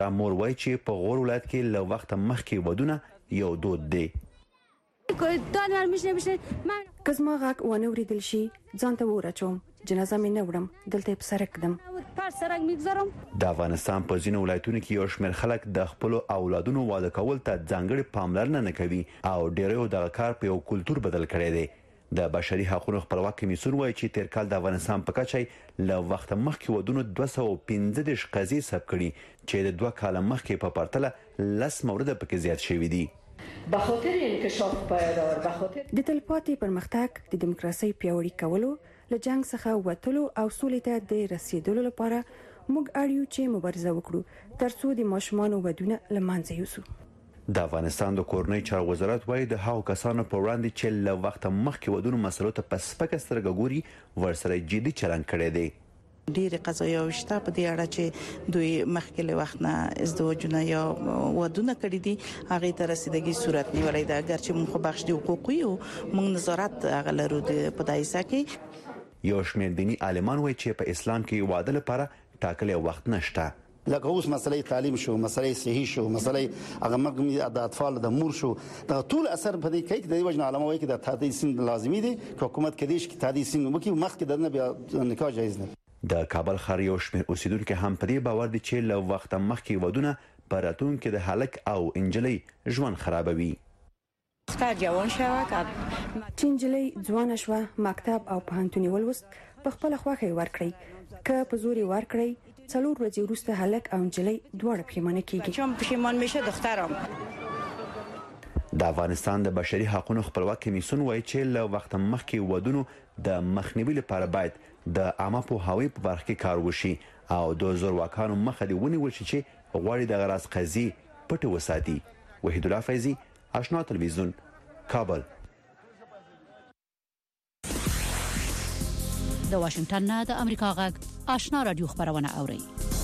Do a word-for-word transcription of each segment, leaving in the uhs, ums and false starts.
امور وایي چې په غور ولایت کې له وخت مخکې ودونه یو دود دی. که زما غږ ونه اورېدل شي ځان ته وراچوم، جنازه مې نه وړم، دلته په سرک کدم. د افغانستان په ځینو ولایتونو کې یو شمېر خلک د خپل اولادونو واده کول ته ځانګړې پاملرنه نه کوي او ډېری دغه کار په یو کلتور بدل کړی دی. د بشري حقوقو خپلواک کمیسیون وایي چې تیر کال د افغانستان په کچه له وخت مخکې ودونو دوه سوه پنځه دېرش قضیې ثبت کړي چې د دوه کاله مخکې په پرتله لس مورده پکې زیات شوي دي. بخاطر انکشاف پایدار بخاطر د تلپاتې پرمختګ د دیموکراسي پیاوړي کولو له جنگ څخه وټلو او سولې ته د رسیدلو لپاره موږ اړیو چې مبارزه وکړو ترڅو د ماشومان ودونه لمانځه یوسو. د افغانستان د کورنۍ چارو وزارت وايي د هغو کسانو په وړاندې چې له وخت مخکې ودونو مسلو ته په سپکه سترګه ګوري ورسره جدي چلند کړی دی. ډېر قضایا وشته په دې اړه چې دوی مخکې له وخت نه ازدواجونه یا ودونه کړی دي هغه ته رسیدګي صورت نیولې ده. اگر چې موږ بخش دي حقوقي او موږ نظارت هغه لرو د پدایسه کې. یو شمېر دینی عالمان وایي چې په اسلام کې واده لپاره ټاکلي وخت نشته. لکه اوس مسلې تعلیم شو، مسلې صحي شو، مسلې هغه مرګ د اطفال د مور شو، دا ټول اثر په دې کې د وجنه علامه وایي چې د تادیس سن لازمي دي چې حکومت کې دیش کې تادیس سن وکي مخکې د نه بیا نکاح جایز نه. د کابل ښار یو شمېر اوسیدونکو هم په دې باور دي چې له وخت مخکې ودونه په راتلونکي کې د هلک او انجلۍ ژوند خرابوي. جوان شوه چې انجلۍ ځوانه شوه، مکتب او پوهنتون ولوست، په خپل خوښه ورکړي، که په زور ورکړي څلور ورځې وروسته هلک او انجلۍ دواړه پښیمانه کیږي. چون پښیمان میشه دخترم. د افغانستان د بشري حقوقو خپلواک کمیسیون وایي چې له وخت مخکې ودونو د مخنیوي لپاره باید د عامه پوهاوي په برخه کې کار وشي او د زورواکانو مخه دې ونیول شي چې غواړي د غراض قضیې پټې وساتي. وحید الله فیضي، آشنا تلویزیون، کابل. د واشنگټن نه د امریکا غږ آشنا رادیو خبرونه اوري.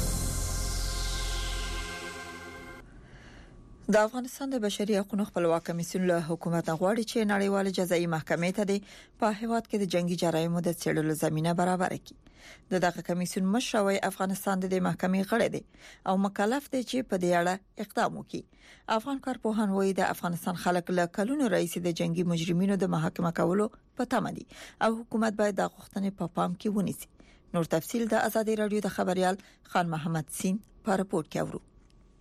د افغانستان د بشري حقوقو خپلواک کمیسیون له حکومت غواړي چې نړیوال جزایي محکمې ته د په هیواد کې د جنگي جرایمو د څېړلو زمينه برابر کړي. د دغه کمیسیون مشروعي افغانستان د محکمې غړی دی او مکلف دی چې په دې اړه اقدام وکړي. افغان کارپوهان وایي د افغانستان خلک له کلونو رئیس د جنگي مجرمینو د محاکمه کولو په تمه دي او حکومت باید د غوښتنې په پام کې ونیسي. نور تفصیل د آزادي رادیو د خبريال خان محمد سین په راپور کې اورو.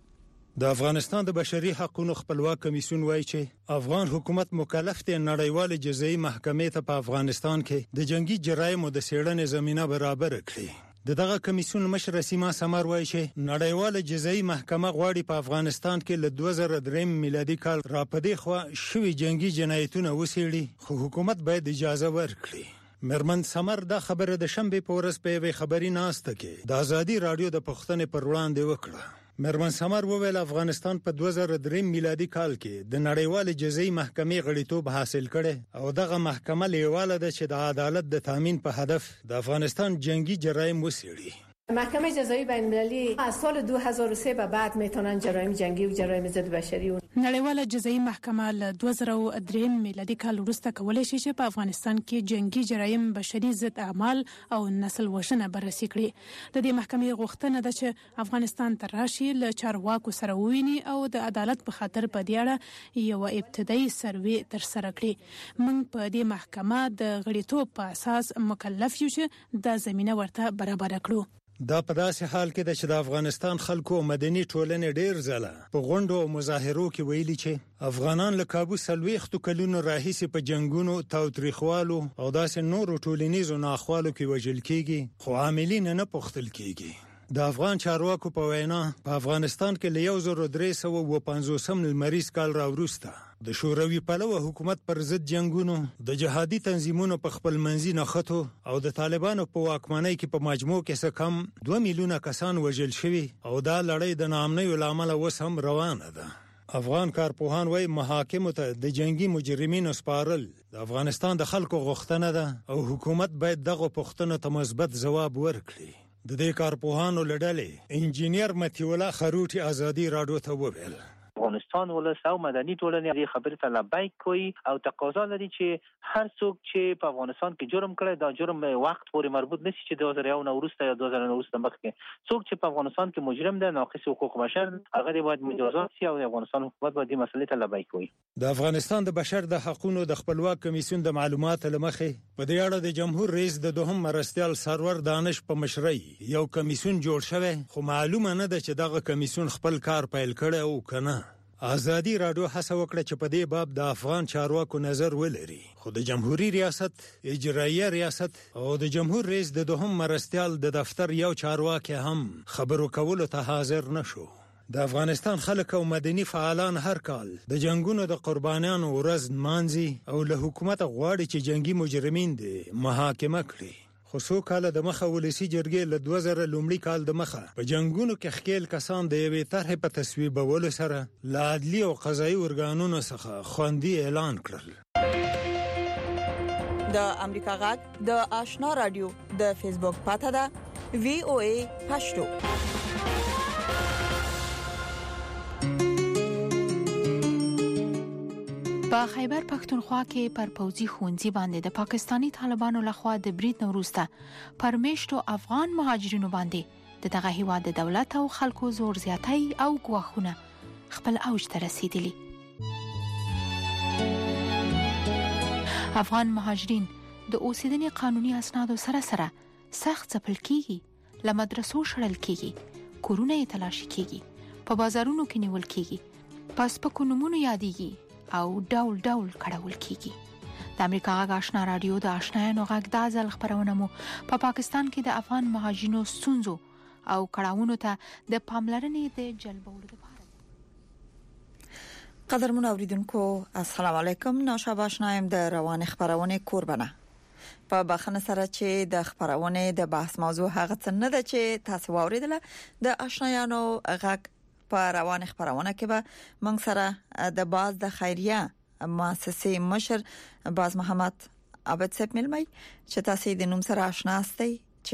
د افغانستان د بشري حقوقو خپلواک کمیسیون وایي چې افغان حکومت مکلف دی نړیوال جزایي محکمې ته په افغانستان کې د جنگي جرایمو د څېړنې زمينه برابر کړي. د دغه کمیسیون مشر سیما سمر وایي چې نړیوال جزایي محکمه غواړي په افغانستان کې له دوه زره درې میلادي کال را پدې خو شوی جنگي جنایتونه وسیړي، خو حکومت باید اجازه ورکړي. مرمن سمر دا خبره د شنبه په ورځ په وی خبري ناسته کې د آزادي رادیو د پښتنې پر وړاندې وکړه. مرمن سمر وویل افغانستان په دوه زره درې میلادي کال کې د نړیوال جزایي محکمې غړیتوب حاصل کړي او دغه محکمه لیواله ده چې د عدالت د تامین په هدف د افغانستان جنگي جرایم وسیړي. محکمه جزایی بین المللی از سال دو هزار و سه به بعد میتونن جرایم جنگی و جرایم ضد بشری و نړیواله جزایی محکمه له دوه زره و درې میلادي کال وروسته کولای شي چې په افغانستان کې جنگي جرایم بشري ضد اعمال او نسل وژنه بررسي کړي. د دې محکمې غوښتنه ده چې افغانستان ته راشي له چارواکو سره وویني او د عدالت په خاطر په دې اړه یو ابتدایي سروې ترسره کړي. موږ په دې محکمه د غړیتوب په اساس مکلف یو چې د زمينه ورته برابر کړو. دا په داسې حال کې د افغانستان خلکو او مدني ټولنې ډېر ځله په غونډو او مظاهرو کې ویلي چې افغانان له کابو سلويختو کلونو راهیسې په جنگونو تاوتریخوالو او داسې نورو ټولنیزو ناخوالو کې وژل کېږي، خو عاملین نه پوښتل کېږي. د افغان چارواکو په وینا په افغانستان کې له یو زر درې سوه اووه پنځوسم لمریز کال راوروسته د شوروي پلوه حکومت پر ضد جنگونو د جهادي تنظیمونو په خپل منځي نخښتو او د طالبانو په واکمنۍ کې په مجموع کې څه کم دوه میلیونه کسان وژل شوي او دا لړۍ د ناامنۍ لامل اوس هم روانه ده. افغان کارپوهان وايي محاکمو ته د جنگي مجرمینو سپارل د افغانستان د خلکو غوښتنه ده او حکومت باید دغه پوښتنو ته مثبت ځواب ورکړي. د دې کارپوهانو لړلې انجینیر متي الله خروټي آزادي رادیو ته وویل افغانستان ولس او مدني ټولنې دې خبرې ته لبیک کوي او تقاضا لري چې هر څوک چې په افغانستان کې جرم کړي دا جرم وخت پورې مربوط نشي چې دوه زره یو نه وروسته یا دوه زره نه وروسته مخکې څوک چې په افغانستان کې مجرم دی ناقص حقوق بشر هغه باید مجازات شي او د افغانستان حکومت باید دې مسلې ته لبیک کوي. د افغانستان د بشر د حقوقو د خپلواک کمیسیون د معلوماتو لمخې په دې اړه د جمهور رئیس د دوهم مرستیال سرور دانش په مشرۍ یو کمیسیون جوړ شوی خو معلومه نه ده چې دغه کمیسیون خپل کار پیل کړي او کنه. ازادي رادیو هڅه وکړه چې په دې باب د افغان چارواکو نظر ولري خو د جمهوریت ریاست اجرایه ریاست او د جمهور رئیس د دوهم مرستیال د دفتر یو چارواکي هم خبرو کولو ته حاضر نشو. د افغانستان خلک او مدني فعالان هر کال د جنگونو د قربانیانو ورځ مانځي او له حکومت غواړي چې جنگي مجرمین دي محاکمه کړي. خو څو کاله د مخه ولسی جرګې له دوه زره لومړي کال د مخه په جنگونو کې خکېل کسان د یوې طرحې په تصویبولو سره له عدلي او قضایي ارګانونو څخه خوندي اعلان کړل. د امریکا غږ د آشنا رادیو د فیسبوک پاته ده وی او ای پښتو. په خیبر پښتونخوا کې پر پوځي ښوونځي باندې د پاکستانی طالبانو لخوا د برید وروسته پر میشتو افغان مهاجرینو باندې د دغه هیواد د دولت او خلکو زور زیاتی او ګواښونه خپل اوج ته رسیدلي. افغان مهاجرین د اوسیدنې قانوني اسنادو سره سره سخت ځپل کیږي، له مدرسو شړل کیږي، کورونه یې تلاشي کیږي، په بازارونو کې نیول کیږي، په سپکو نومونو یادېږي او ډول ډول کړهول کیږي. د امریکا غږ آشنا رادیو د آشنایانو غږ د ځل خبرونه مو په پا پاکستان کې د افغان مهاجرینو ستونزو او کړهونو ته د پاملرنې د جلبولو لپاره. قدرمن اوریدونکو السلام علیکم، ناشاب آشنایم د روان خبرونه قربانه. په بخنه سره چې د خبرونه د بحث موضوع هغه څه نه ده چې تاسو واوریدله. د آشنایانو غږ په روان خبرونه کې به موږ سره د باز د خیریه مؤسسې مشر باز محمد عبد صاحب ملمي چې تاسو د نوم سره آشنا استئ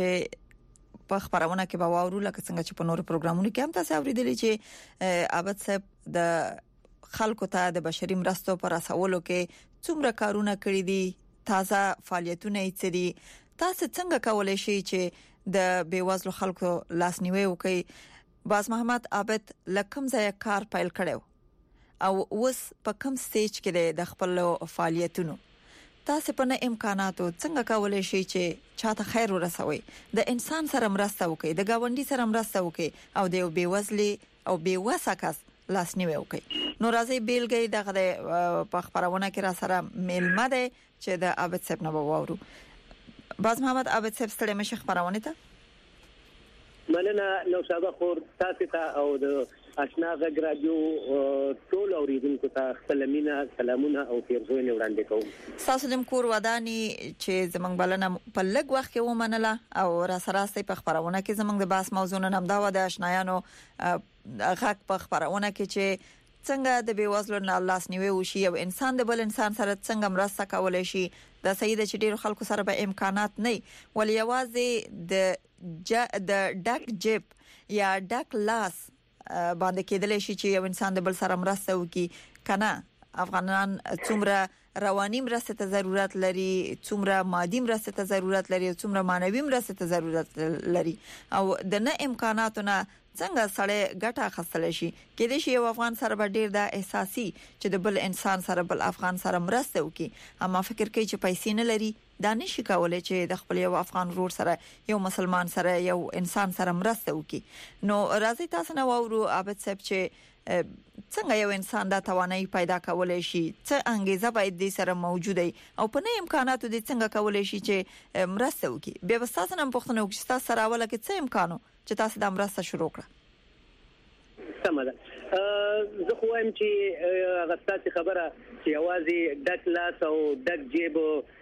چې په خبرونه کې به واورو لکه څنګه چې په نورو پروګرامونو کې هم تاسو اوریدلی چې عبد صاحب د خلکو ته د بشري مرستو پر اساسولو کې څومره کارونه کړی دي، تازه فعالیتونه یې څه دي، تاسو څنګه کولای شئ چې د بیوزلو خلکو لاسنیوي وکړئ. باز محمد عابد لکم ځای کار پیل کړو او اوس په کوم سټیج کې د خپل فعالیتونو تاسو په نه امکاناتو څنګه کولای شئ چې چاته خیر ورسوي، د انسان سره مرسته وکړي، د گاونډي سره مرسته وکړي او د بیوزلي او بیوسه کس لاسنیوي وکړي. نو راځي بیلګې دغه په خبرونه کې را سره میلمه ده چې د عابد صاحب نه وورو. باز محمد عابد صاحب ستړي مشه خبرونه ته مننه. نو شابه خور تاسو ته او د آشنا غږ رادیو ټول اوریدونکو ته خپل مینه سلامونه او پیرزوینه وړاندې کوم. تاسو د کور ودانی چې زمنګ بلنه په لږ وخت کې ومنله او را سره ستې په خبرونه کې زمنګ د باس موضوع نه دا و د آشنایانو غږ په خبرونه کې چې څنګه د بیوزلو نه لاسنیوي وشي او انسان د بل انسان سره څنګه مرسته کولای شي. د سید چې ډیرو خلکو سره به امکانات نه ولی یوازې د د ډک جیب یا ډک لاس باندې کېدل شي چې یو انسان د بل سره مرسته وکړي کنه. افغانان څومره رواني مرسته ته ضرورت لري، څومره مادي مرسته ته ضرورت لري، څومره مانوي مرسته ته ضرورت لري او د نه امکاناتونه څنګه سړی ګټه اخیستل شي. کله چې یو افغان سره به ډیر د احساسي چې د بل انسان سره بل افغان سره مرسته وکړي، اما فکر کوي چې پیسې نه لري دا نشي کولای چې د خپل یو افغان ورور سره یو مسلمان سره یو انسان سره مرسته وکړي. نو راځي تاسو نه وورو عابد صاحب چې څنګه یو انسان دا توانایي پیدا کولای شي، څه انګیزه باید د سره موجوده او په نه امکاناتو د څنګه کولای شي چې مرسته وکړي. به تاسو نن پوښتنه وکړئ تاسو سره اوله کې څه امکانو چې تاسو د مرسته شروع کړه. سمه ده. زه خو وایم چې هغه ستاسو خبره چې اوازې ډک لاس او ډک جیب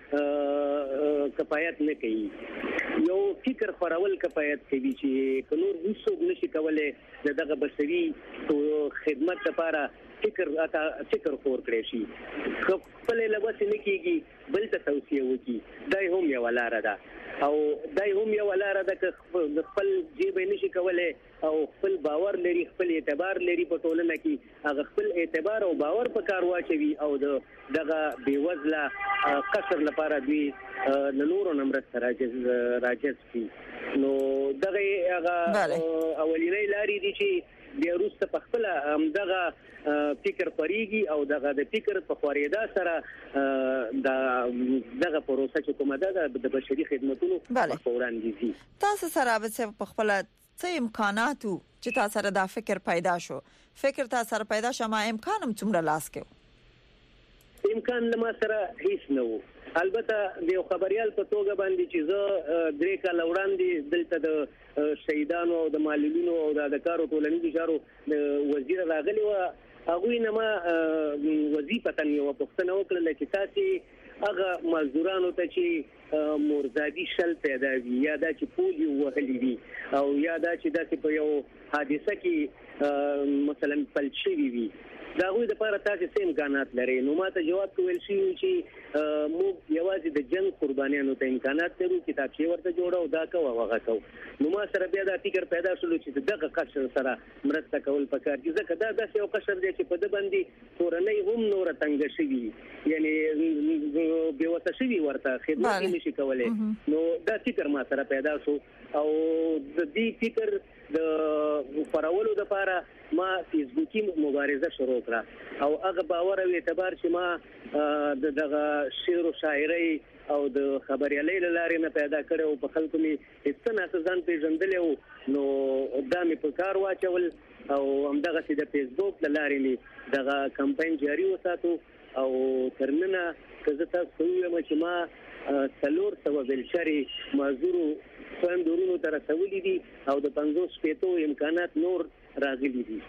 کفایت نه کوي. یو فکر خورول کفایت کوي چې نور هیڅ نشي کولای دغه بشري خدمت لپاره فکر اته فکر خور کړی شي. خپل لوس نه کیږي بل ته توصیه وکي دا هم یو لار ده. او دای هم یو لار ده د خپل جیب نشي کولای او خپل باور لري خپل اعتبار لري په ټولنه کې هغه خپل اعتبار او باور په کار واچوي او د دغه بیوزله قصر لپاره دوی د نورو نمرسته راجز راجز کی نو دغه هغه اولینی لاري دي چې بیا وروسته په خپل دغه فکر پریږي او دغه د فکر په خوريدا سره د دغه پروسه چې کومه ده د بشري خدماتونو په وړاندې دي. تاسو سره به په خپل څه امکاناتو چې تاسو سره دا فکر پیدا شو فکر تاسو سره پیدا شو ما امکان هم څومره لاس کې امکان لمه سره هیڅ نه وو. البته د خبريال په توګه باندې چې زه درې کال وړاندې دلته د شهیدانو او د معلولینو او د کارو ټولنیزو چارو وزیر راغلی و هغه نه ما وظیفه تن یو پښتنه وکړه چې تاسو هغه مزدورانو ته چې مرزادي شل پیدا وي یا دا چې پولیو وهلي وي او یا دا چې داسې په یو حادثه کې مثلا پلچي وي دا غوې د لپاره تاسو سیم امکانات لري. نو ماته جواب کوول شي چې موږ یوازې د جنگ قربانیانو ته امکانات لرو کتابچې ورته جوړو دا کوو هغه کوو نو ما سره بیا دا فکر پیدا شول چې دغه قشر سره مرسته کول پکار دي ځکه دا د یو قشر دی چې په د باندې تورنۍ هم نور تنګ شي یعنی به وته شي ورته خدمت نشي کولای نو دا فکر ما سره پیدا شو او د دې فکر د فراولو د لپاره ما فیسبوکي مبارزه شروع کړه او هغه باور او اعتبار چې ما د دغه شعر او شاعري او د خبريالۍ لارې نه پیدا کړو په خلکو می هیڅ ځان پیژندلې نو دا می په کار واچول او همدغه چې د فیسبوک لارې می دغه کمپاین جاری وساتو او ترننه که تاسو یو چې ما څلور سو بلشري مازورو څومره تر رسولې دي او د پنځوس پېتو امکانات نور راغلي دي.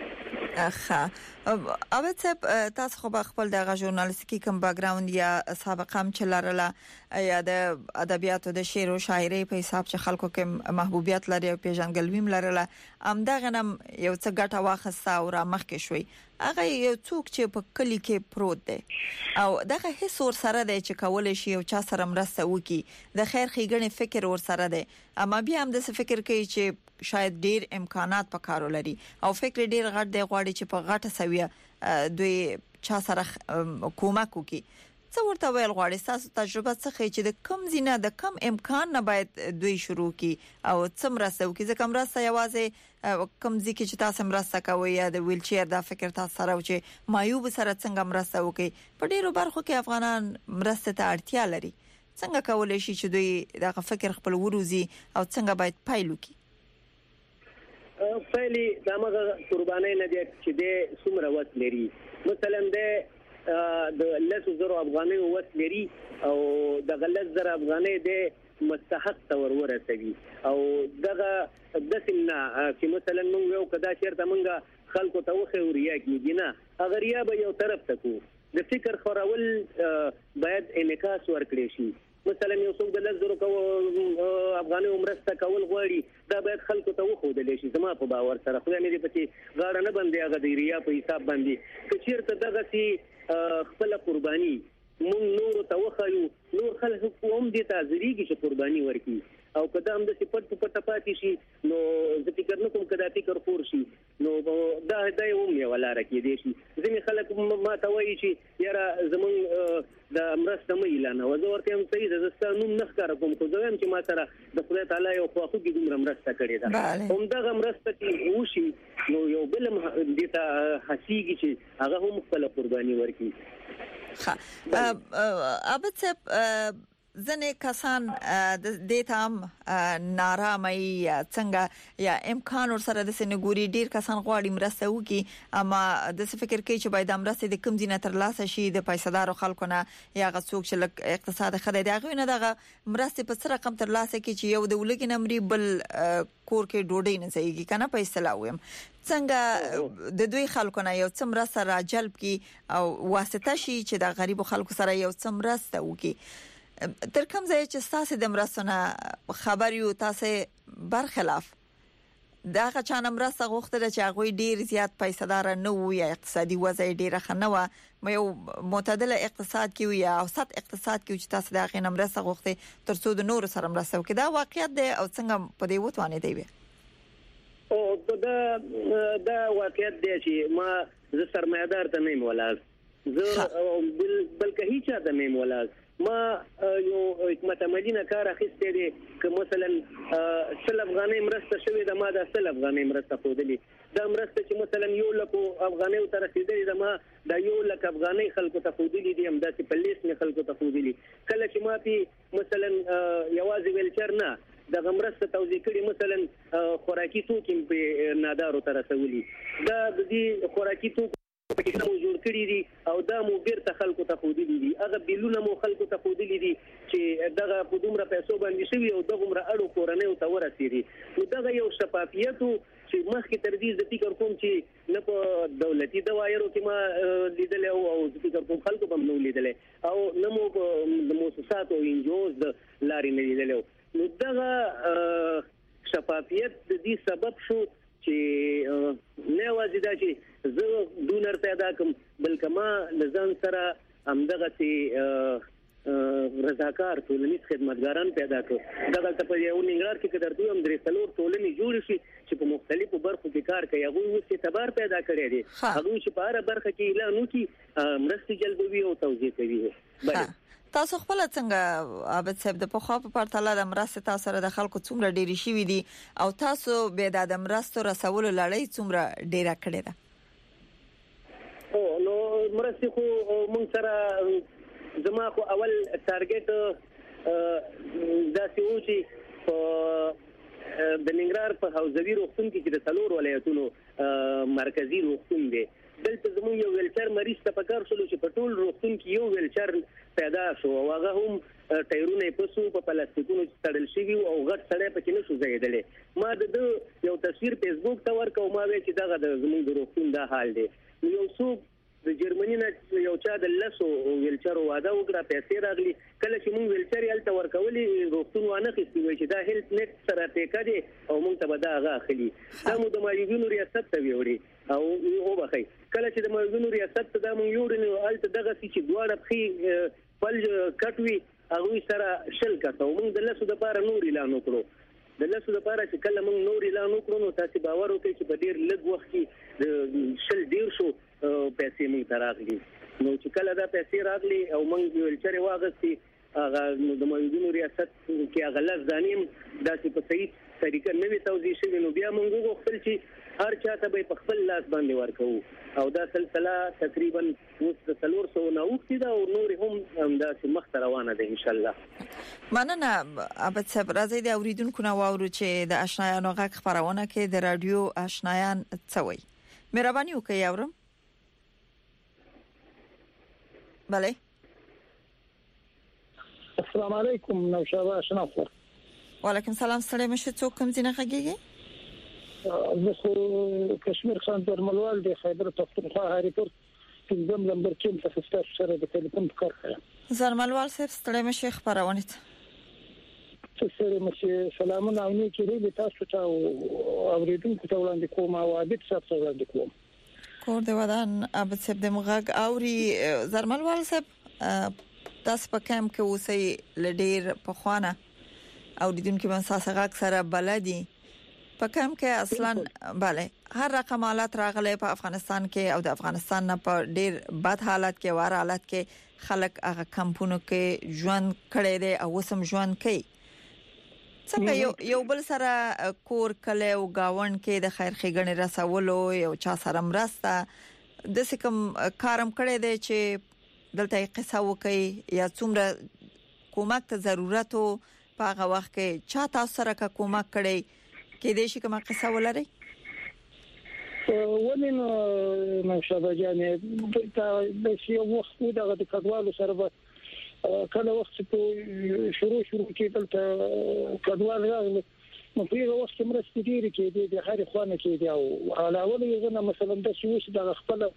اخه اوبه څه تاسو خو خپل دغه ژورنالیستیکي کوم بیک ګراوند یا سابقه هم چلارله یا د ادبیاتو د شعر او شاعري په حساب چې خلکو کې محبوبیت لري او پیژنګلویم لرله ام دغه نم یو څه ګټه واخسته او را مخ کې شوي هغه یو څوک چې په کلی کې پروت دی او دغه هیڅ ور سره دی چې کول شي او چا سره مرسته وکي د خیر ښېګڼې فکر ور سره دی اما بیا هم د فکر کوي چې شاید ډیر امکانات پکارو لري او فکر ډیر غټ دی غواړي چې په غټه سویه دوی چا سره کومک وکي څه ورته ویل غواړي تاسو تجربه څه چې د کم زینه د کم امکان نه باید دوی شروع کی او څه مرسته وکي ځکه مرسته یوازې کم ځکه چې تاسو مرسته کوي یا د ویل چیر دا فکر تاسو سره و چې مایوب سره څنګه مرسته وکي په ډیرو برخو کې افغانان مرسته ته اړتیا لري څنګه کولای شي چې دوی دا فکر خپل وروزي او څنګه باید پایل وکي فعلی دغه قربانای نه دي چې د څومره وخت لري مثلا د د لس زره افغاني وخت لري او د لس زره افغاني د مستحق تور ورسوي او دغه د سیمنا چې مثلا موږ یو کدا چیرته موږ خلکو ته وخه وریا کیږي نه اگر یا به یو طرف تکو د فکر خورول باید انعکاس ورکړي شي مثلا یو څوک د لس زره افغاني عمرسته کول غواړي دا باید خلکو ته وښودل شي زما په باور سره خو نه دي پکې غاړه نه باندې هغه د ریا په حساب باندې چې چیرته دغه سي خپل قرباني مون نور ته وخایو نور خلک هم دي ته ځریږي چې قرباني ورکړي او کدا هم د سپټ په پټه پاتې شي نو د فکر نه کوم کدا فکر خور شي نو دا دا یو مې ولاره کې دي شي ځینې خلک ما ته وایي چې یاره زمون د مرسته مې اعلان او زه ورته هم صحیح ده زستا نوم نه ښکار کوم خو زه هم چې ما سره د خدای تعالی یو خواخو کې دومره مرسته کړې ده هم دغه مرسته چې وشي نو یو بل دې ته حسیږي چې هغه هم خپل قرباني ورکړي. ها ابد ځنې کسان د دې تام نارامي څنګه یا امکان ور سره د سنګوري ډیر کسان غواړي مرسته وکي اما د فکر کوي چې باید مرسته د کم زینه تر لاسه شي د پیسادار خلکو نه یا غڅوک چې اقتصاد خدای دغه نه دغه مرسته په سره رقم تر لاسه کې چې یو د ولګي نمرې بل کور کې ډوډۍ نه ځایږي کنه پیسې لاویم څنګه د دوی خلکو نه یو څمره سره جلب کی او واسطه شي چې د غریب خلکو سره یو څمره ست وکي تر کوم ځای چې تاسو د مرستونه خبر یو تاسو برخلاف دا غچانه مرسته غوښتل چې هغه ډیر زیات پیسې نه وي یا اقتصادي وضع ډیره خنوه مې یو معتدل اقتصاد کې وي او اوسط اقتصاد کې چې تاسو دا غي مرسته غوښته ترڅو د نور سره مرسته وکړي دا واقعیت دی او څنګه په دې وتوانې دی او دا دا واقعیت دی چې ما زه سرمایدار ته نه مولاز زه بلکې هیڅ ته نه مولاز ما یو حکمت عملینه کار اخیسته دي که مثلا سل افغانۍ مرسته شوی د ما د سل افغانۍ مرسته خودلی دا مرسته چې مثلا یو لک افغانۍ تر رسیدلې د ما د یو لک افغانۍ خلکو ته خودلی دي هم د پولیس نه خلکو ته خودلی کله چې ما پی مثلا یوازې ویلچر نه د غمرسته توزیع کړي مثلا خوراکي توکي په نادارو تر رسولي دا د دې خوراکي توکي پکې مو جوړ کړی دي او دا مو بیرته خلکو ته خودلی دي هغه بیلونه مو خلکو ته خودلی دي چې دغه په دومره پیسو باندې شوی او دغه عمر اړو کورنۍ ته ورسېږي نو دغه یو شفافیت چې مخکې تر دې د فکر کوم چې نه په دولتي دوايرو کې ما لیدل او فکر کوم خلکو په نو لیدل او نه مو د مؤسساتو انجوز د لارې نه لیدل نو دغه شفافیت د دې سبب شو چې نه وځي دا چې زه ډونر پیدا کوم بلکې ما لزان سره همدغه چې رضاکار ټولنیز خدمتګاران پیدا کړ دغه ته په یو ننګرهار کې کډر دوم درې څلور ټولنې جوړ شي چې په مختلفو برخو کې کار کوي هغه اوس اعتبار پیدا کړی دی هغه چې په هر برخه کې اعلان وکړي مرستې جلبوي او توزیع کوي تاسو خپل څنګه عابد صاحب د پخوا په پرتله د مرستې تاسو سره د خلکو څومره ډېری شي دي او تاسو به د مرستو رسولو لړۍ څومره ډیره کړې ده او نو مرستې خو مونږ سره زما خو اول ټارګټ دا سی او چې د ننګرهار په حوزوي روغتون کې د څلور ولایتونو مرکزی روغتون دی دلته زموږ یو ویلچر مریض ته پکار شلو چې په ټول روغتون کې یو ویلچر پیدا شو او هغه هم ټایرونه په سو په پلاستیکونو تړل شوی او غټ سړی پکې نشو ځایدلې ما د یو تصویر فیسبوک ته ورکو ما وی چې دغه د زموږ د روغتون دا حال دی یو څو د جرمني نه یو چا د لسو ویلچر واده وکړه پیسې راغلي کله چې موږ ویلچر یې الته ورکولې روغتون وانه خستی وي چې دا هیلث نیټ سره پیکا دي او موږ ته به دا هغه اخلي دا مو د مایوګینو ریاست ته ویوړي او او بخي کله چې د مایوګینو ریاست ته دا موږ یوړو الته دغه چې دواړه بخي فلج کټوي هغه سره شل کټو موږ د لسو د پاره نور اعلان وکړو د لسو د پاره چې کله موږ نور اعلان وکړو نو تاسو باور وکړئ چې په ډیر لږ وخت کې شل ډیر شو پیسې موږ تراغلي نو چې کله دا پیسې راغلي او موږ ویلچر واغستي هغه د مایوګینو ریاست کې هغه لږ ځانیم داسې په صحیح طریقه نوې توزیع شوی نو بیا موږ وغوښتل چې هر چاته به په خپل لاس باندې ورکو او دا سلسله تقریبا اوس د څلور سوه نه اوښتې ده او نور هم همداسې مخته روانه ده ان شاء الله مننه عابد صاحب راځي د اوریدونکو نه واورو چې د آشنایانو غږ خبرونه کې د رادیو آشنایان څه وایي مهرباني وکړئ اورم بله السلام علیکم نوشابه اشنافر وعلیکم سلام ستړي مشه څوک کوم ځینه غږیږي زه کشمیر خان درملوال دی خیبر پختونخوا هریپور پنځم نمبر کې تاسو سره د ټلیفون کار کوم زرملوال صاحب ستړي مشه خبرونه ته سره مشه سلامونه او نه کېږي تاسو ته اوریدونکو ته وړاندې کوم او عادت تاسو وړاندې کوم کور دی ودان عابد صاحب د مغاګ اوري زرملوال صاحب تاسو په کم کې اوسئ لډیر په خوانه اوریدونکو باندې تاسو غږ سره بلدي په کم کې اصلا bale هر رقم حالات راغلي په افغانستان کې او د افغانستان نه په ډیر بد حالت کې واره حالت کې خلک هغه کمپونو کې ژوند کړي دي او وسم ژوند کوي څنګه یو یو بل سره کور کله او گاون کې د خیر ښېګڼې رسولو یو چا سره مرسته د سکم کارم کړي دي چې دلته قصه وکي یا څومره کومک ته ضرورت او په هغه وخت کې چا تاسو سره کا کومک کړي کې دې شي کومه قصه ولري ولین نو شابه جانې د شی وخت دغه د کډوالو سره کله وخت په شروع شروع کې دلته کډوال راغله نو په یو وخت مرستې ډیره کې د هر خوانه کې دی او علاوه یې نه مثلا د شی وش د خپل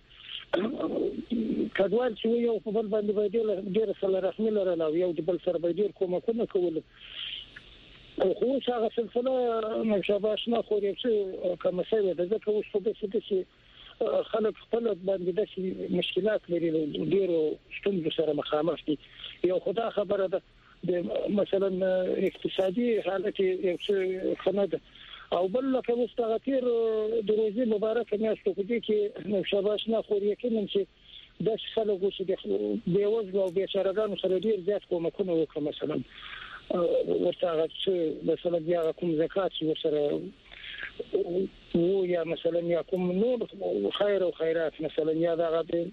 کډوال چې یو په بل باندې باندې ډیره سره رسمي لري او یو د بل سره باندې کومه کومه کول خو هغه سلسله مشابه شنه خو یې څه کومه څه ده ځکه اوس په دې چې خلک خپل باندې د مشکلات لري ډیرو ستونزو سره مخامخ دي یو خدای خبره ده مثلا اقتصادي حالت یو څه خنده او بل لکه مستغفر د روزي مبارک میاشتو کې چې نو شاباش نه خو یقینا چې د خلکو چې د بیوزلو او بیچارهګانو سره ډیر زیات کومکونه وکړي مثلا ورته چې مثلا بیا کوم زکات چې ورسره وو یا مثلا یا کوم نور خیر او خیرات مثلا یا دا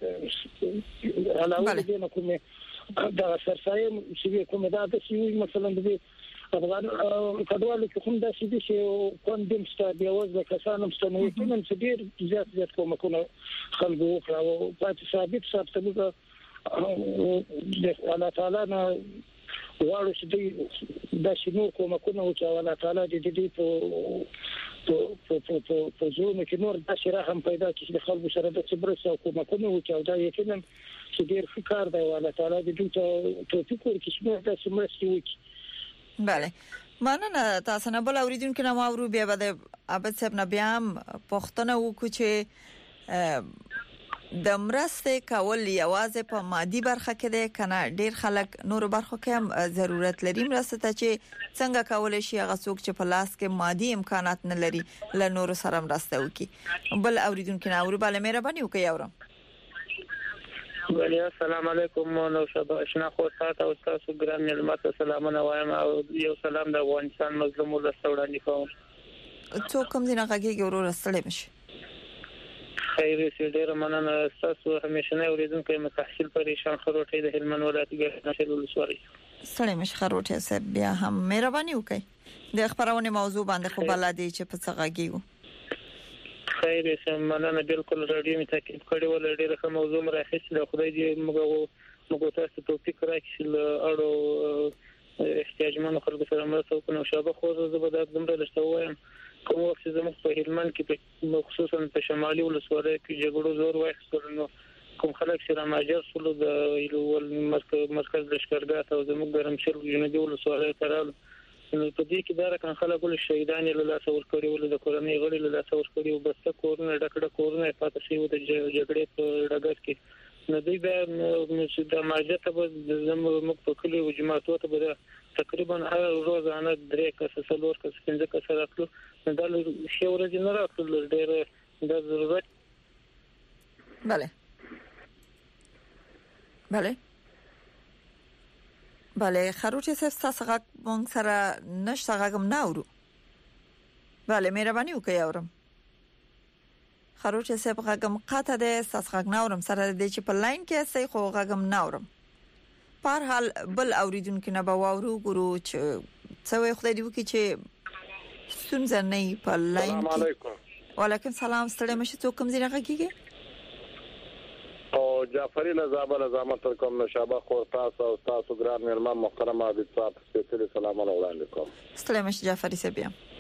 علاوه دې نه کوم دا سرسایم چې کوم دا د شي مثلا د افغان کډوالو کې هم دا چې چې کوم دیم ستاره دی اوس د کسانو مستنوي کینم چې ډیر زیات زیات کومکونه خلکو وکړه او پاتې ثابت ثابت د الله تعالی نه واړو چې دا شنو کومکونه او الله تعالی دې دې په په په په زونه کې نور د شرحم پیدا کړي د خلکو سره د صبر او کومکونه او دا یقینا چې ډیر فکر دی الله تعالی دې ته توفیق ورکړي چې دا سمرستي وکړي. بله مننه تاسو نه بل اوریدونکو نه ماورو بیا به عبد صاحب نه بیا پښتنه وکړو چې د مرسته کول یوازې په مادي برخه کې ده کنه ډیر خلک نور برخو کې هم ضرورت لري مرسته ته چې څنګه کول شي هغه څوک چې په لاس کې مادي امکانات نه لري ل نور سره مرسته وکړي. بل اوریدونکو نه اورو bale مهرباني وکړئ اورم. ولی السلام علیکم نو شبا اشنا خو تاسو او تاسو ګران ملمت سلامونه وایم او یو سلام د افغانستان مظلوم ولستوړانی کوم. څوک کوم دینه غږی ګورو رسلې مش. خیر سي ډیر مننه تاسو همیشه نه اوریدونکو متحصل پریشان خروټي د هلمند ولایت کې نشل ولسوالۍ. سلام مش خروټي صاحب بیا هم مهرباني وکړئ د خبرونه موضوع باندې خو بلادي چې په څه غږیو. خیر سم مننه بالکل رادیو می تاکید کړی ول ډیره کوم موضوع راخیست له خدای دې موږ موږ تاسو توفیق راکړي له اړو احتیاجمن خلکو سره مرسته وکړو شابه خو زه به د دمره لسته وایم کوم وخت زموږ په هلمند کې خصوصا په شمالي ولسوالۍ کې جګړو زور واخیستل نو کوم خلک سره ماجر سولو د یلول مرکز لشکرګاه او زموږ ګرمشل جنوبي ولسوالۍ ترال نو په دې کې دا رقم خلکو له شهیدان له لاس ور کړی ول د کورنۍ غړي له لاس ور کړی او بس کورونه ډکړه کورونه پاتې شي د جګړې په ډګر کې نو دوی به چې د ماجته به زموږ په کلی او جماعتو ته به تقریبا هر روزانه درې کس څلور کس پنځه کس راتلو نو دا شی ورځ نه راتلو ډېر د ضرورت. bale bale bale خروټي صاحب تاسو غږ مونږ سره نشته غږم نه اورو. bale مهرباني وکړئ اورم. خروټي صاحب غږم قاطه ده تاسو غږ نه اورم سره د چې په لاین کې سې خو غږم نه اورم. په هر حال بل اوریدونکو نه به واورو ګورو چې څه خدای دې وکړي چې ستونزه نه په لاین کې. السلام علیکم. وعلیکم السلام ستړي مشه څوک کوم ځای راغږیږي او جعفری لزابه لزامت کوم نشابه خور تاسو او تاسو ګران مېرمن محترم عابد صاحب سپیشل سلامونه وړاندې کوم. ستړي مشه جعفری صاحب